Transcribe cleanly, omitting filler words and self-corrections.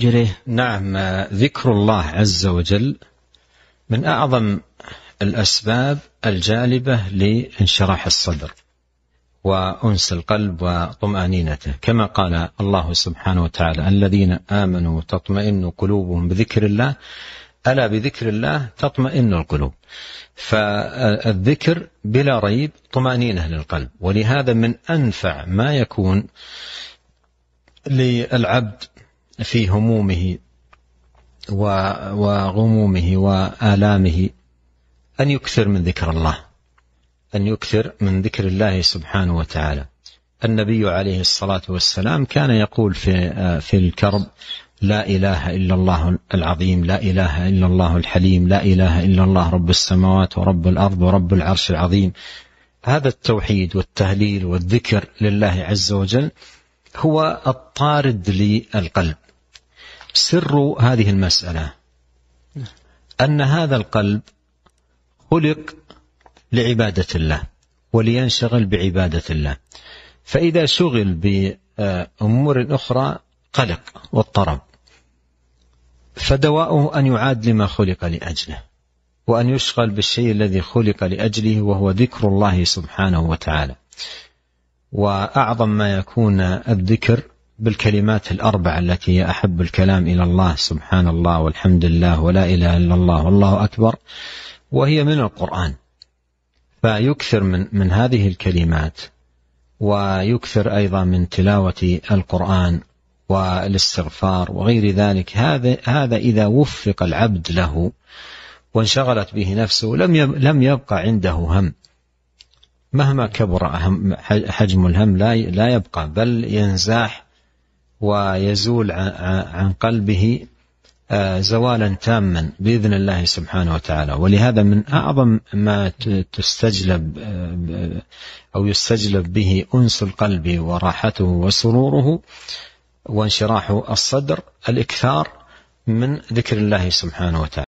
نعم، ذكر الله عز وجل من أعظم الأسباب الجالبة لانشراح الصدر وأنس القلب وطمأنينته، كما قال الله سبحانه وتعالى: الذين آمنوا تطمئن قلوبهم بذكر الله ألا بذكر الله تطمئن القلوب. فالذكر بلا ريب طمأنينة للقلب، ولهذا من أنفع ما يكون للعبد في همومه وغمومه وآلامه أن يكثر من ذكر الله، أن يكثر من ذكر الله سبحانه وتعالى. النبي عليه الصلاة والسلام كان يقول في الكرب: لا إله إلا الله العظيم، لا إله إلا الله الحليم، لا إله إلا الله رب السماوات ورب الأرض ورب العرش العظيم. هذا التوحيد والتهليل والذكر لله عز وجل هو الطارد للقلب. سر هذه المسألة أن هذا القلب خلق لعبادة الله ولينشغل بعبادة الله، فإذا شغل بأمور أخرى قلق واضطرب، فدواؤه أن يعاد لما خلق لأجله، وأن يشغل بالشيء الذي خلق لأجله، وهو ذكر الله سبحانه وتعالى. وأعظم ما يكون الذكر بالكلمات الأربع التي هي أحب الكلام إلى الله: سبحان الله والحمد لله ولا إله إلا الله والله أكبر، وهي من القرآن. فيكثر من هذه الكلمات، ويكثر أيضا من تلاوة القرآن والاستغفار وغير ذلك. هذا إذا وفق العبد له وانشغلت به نفسه لم يبقى عنده هم، مهما كبر حجم الهم لا يبقى، بل ينزاح ويزول عن قلبه زوالا تاما بإذن الله سبحانه وتعالى. ولهذا من أعظم ما يستجلب به أنس القلب وراحته وسروره وانشراح الصدر الإكثار من ذكر الله سبحانه وتعالى.